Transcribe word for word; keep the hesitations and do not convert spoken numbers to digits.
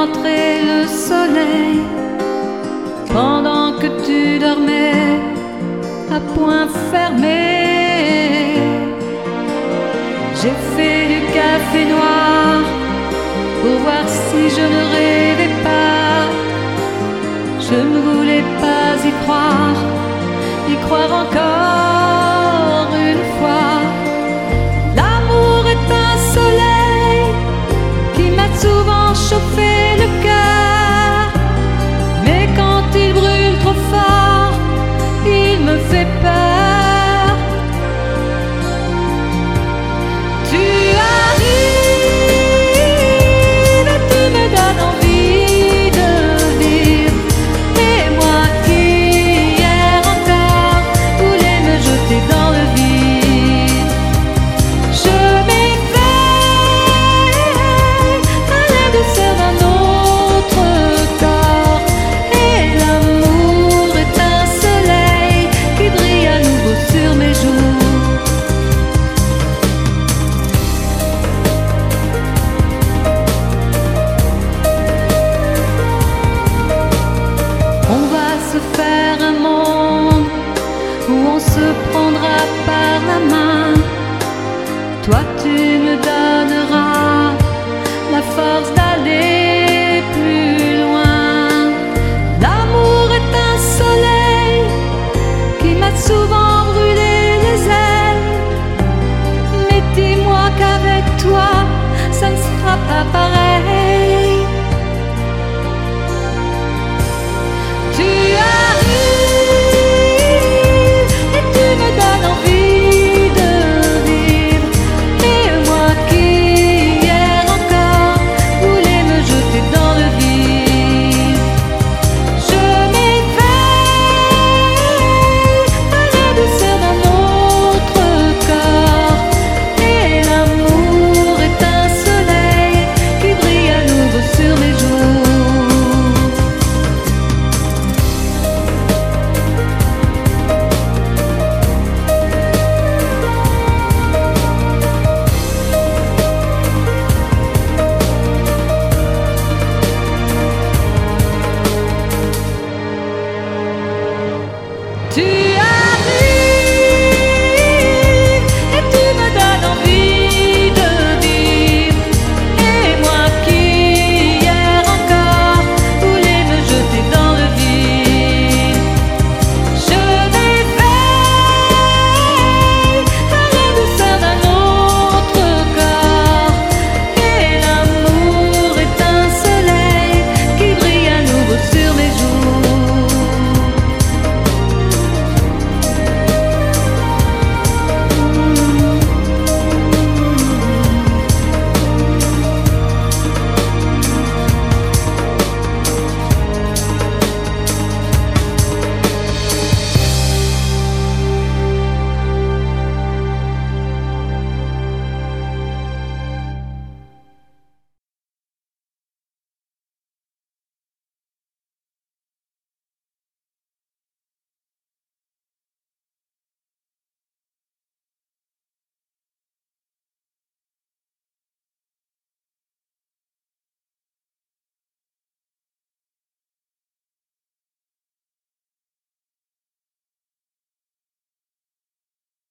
rentrer le soleil pendant que tu dormais à point fermé. J'ai fait du café noir pour voir si je ne rêvais pas. Je ne voulais pas y croire, y croire encore une fois. L'amour est un soleil qui m'a souvent chauffé le cœur, mais quand il brûle trop fort, il me fait peur. Tu arrives et tu me donnes envie de vivre. Et moi qui hier encore voulais me jeter dans le vide, je m'éveille à la douceur d'un autre corps. Et l'amour est un soleil qui brille à nouveau sur mes joues. On va se faire un monde où on se prendra par la main. Toi tu me donneras la force d'aller plus loin. L'amour est un soleil qui m'a souvent brûlé les ailes, mais dis-moi qu'avec toi ça ne sera pas pareil. Tu arrives et tu me donnes envie de vivre. Et moi qui hier encore voulais me jeter dans le vide, je m'éveille à la douceur d'un autre corps. Et l'amour est un soleil qui brille à nouveau sur mes joues. Tu